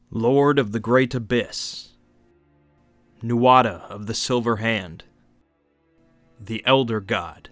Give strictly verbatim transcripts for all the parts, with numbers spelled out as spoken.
Lord of the Great Abyss, Nuada of the Silver Hand, the Elder God,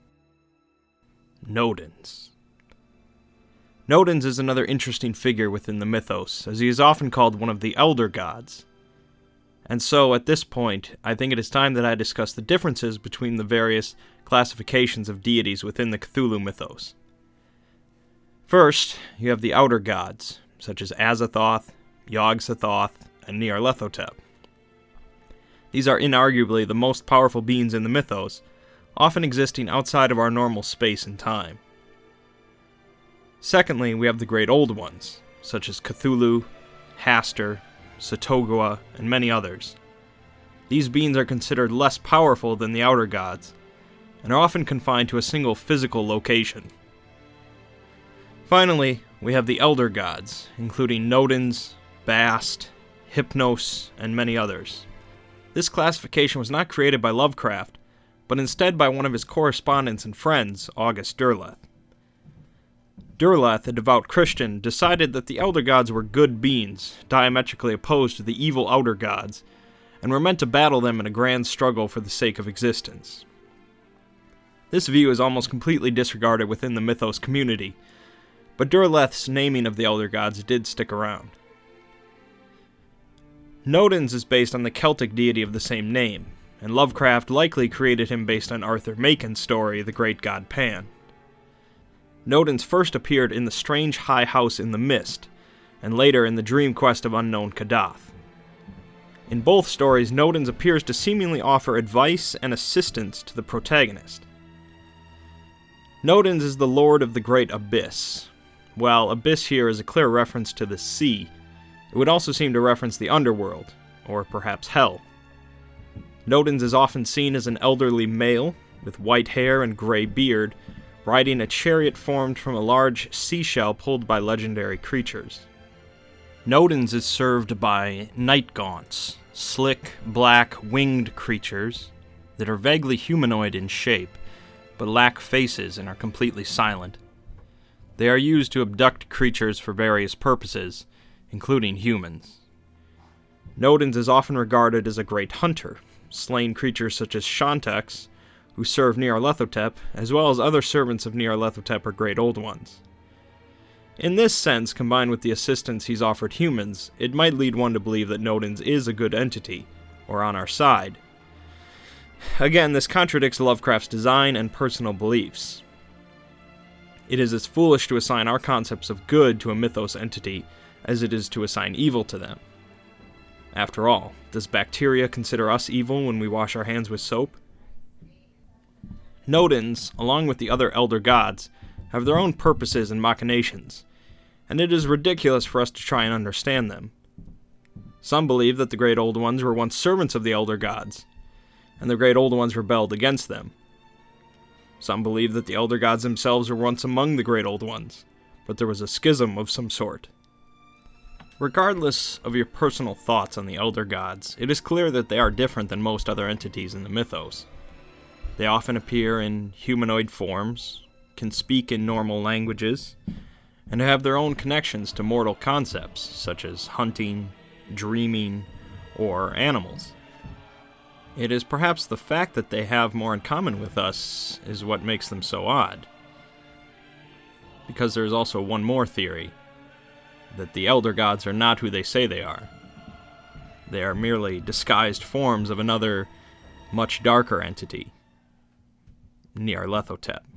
Nodens. Nodens is another interesting figure within the mythos, as he is often called one of the Elder Gods. And so, at this point, I think it is time that I discuss the differences between the various classifications of deities within the Cthulhu mythos. First, you have the Outer Gods, such as Azathoth, Yog-Sothoth, and Nyarlathotep. These are inarguably the most powerful beings in the mythos, often existing outside of our normal space and time. Secondly, we have the Great Old Ones, such as Cthulhu, Hastur, Tsathoggua, and many others. These beings are considered less powerful than the Outer Gods, and are often confined to a single physical location. Finally, we have the Elder Gods, including Nodens, Bast, Hypnos, and many others. This classification was not created by Lovecraft, but instead by one of his correspondents and friends, August Derleth. Derleth, a devout Christian, decided that the Elder Gods were good beings, diametrically opposed to the evil Outer Gods, and were meant to battle them in a grand struggle for the sake of existence. This view is almost completely disregarded within the mythos community, but Derleth's naming of the Elder Gods did stick around. Nodens is based on the Celtic deity of the same name, and Lovecraft likely created him based on Arthur Macon's story, The Great God Pan. Nodens first appeared in the strange high house in the mist, and later in the dream quest of unknown Kadath. In both stories, Nodens appears to seemingly offer advice and assistance to the protagonist. Nodens is the Lord of the Great Abyss. While Abyss here is a clear reference to the sea, it would also seem to reference the underworld, or perhaps hell. Nodens is often seen as an elderly male, with white hair and gray beard, riding a chariot formed from a large seashell pulled by legendary creatures. Nodens is served by night gaunts, slick, black, winged creatures that are vaguely humanoid in shape, but lack faces and are completely silent. They are used to abduct creatures for various purposes, including humans. Nodens is often regarded as a great hunter, slaying creatures such as Shantax, who serve Nyarlathotep, as well as other servants of Nyarlathotep or Great Old Ones. In this sense, combined with the assistance he's offered humans, it might lead one to believe that Nodens is a good entity, or on our side. Again, this contradicts Lovecraft's design and personal beliefs. It is as foolish to assign our concepts of good to a mythos entity as it is to assign evil to them. After all, does bacteria consider us evil when we wash our hands with soap? Nodens, along with the other Elder Gods, have their own purposes and machinations, and it is ridiculous for us to try and understand them. Some believe that the Great Old Ones were once servants of the Elder Gods, and the Great Old Ones rebelled against them. Some believe that the Elder Gods themselves were once among the Great Old Ones, but there was a schism of some sort. Regardless of your personal thoughts on the Elder Gods, it is clear that they are different than most other entities in the mythos. They often appear in humanoid forms, can speak in normal languages, and have their own connections to mortal concepts, such as hunting, dreaming, or animals. It is perhaps the fact that they have more in common with us is what makes them so odd. Because there is also one more theory, that the Elder Gods are not who they say they are. They are merely disguised forms of another, much darker entity, Nyarlathotep.